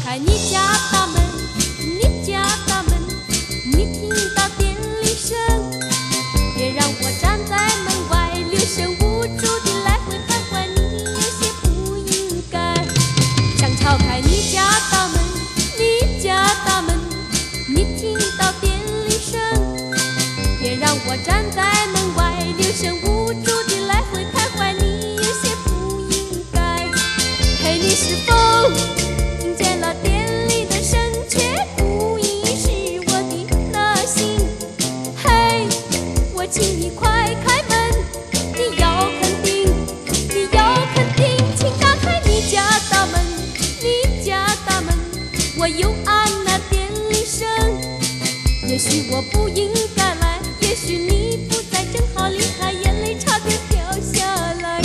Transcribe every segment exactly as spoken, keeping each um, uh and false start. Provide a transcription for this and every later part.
开你家大门，你家大门，你听到电铃声，别让我站在门外，留神无助地来回徘徊，你有些不应该。想敲开你家大门，你家大门，你听到电铃声，别让我站在门外，留神无助地来回徘徊，你有些不应该。嘿，你是否听见了电铃的声，却不应是我的那心？嘿，我请你快开门，你要肯定，你要肯定，请打开你家大门，你家大门，我又按那电铃声。也许我不应该来，也许你不在，正好离开，眼泪差点掉下来。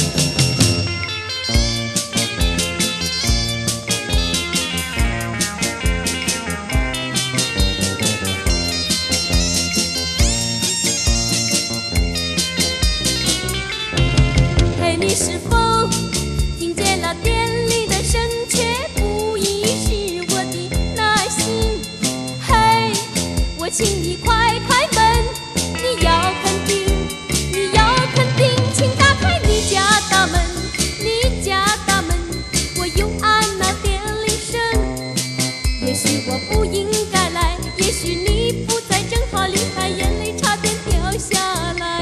嘿，你是否听见了电铃的声，却不应是我的那心？嘿，我请你快开门，你要肯定，你要肯定，请打开你家大门，你家大门，我又按那电铃声。也许我不应该来，也许你不在，正好离开，眼泪差点掉下来。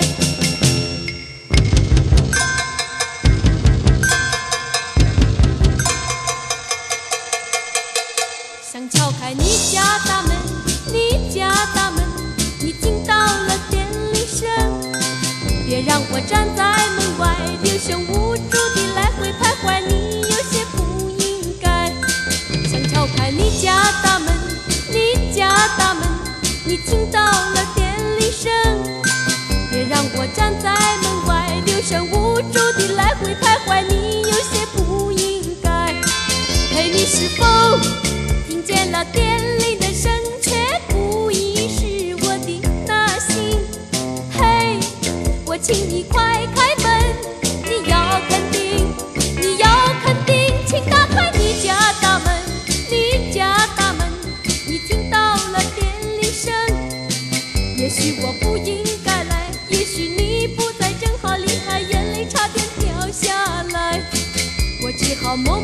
想敲开你家大门，你家大门，你听到了电铃声，别让我站在门外，留神无助地来回徘徊，你有些不应该。想敲开你家大门，你家大门，你听到了电铃声，别让我站在门外，留神无助地来回徘徊，你有些不应该。嘿，你是否听见了电铃的声，却不应是我的那心？嘿，我请你快开门，你要肯定，你要肯定，请打开你家大门，你家大门，你听到了电铃声。也许我不应该来，也许你不在，正好离开，眼泪差点掉下来。我只好默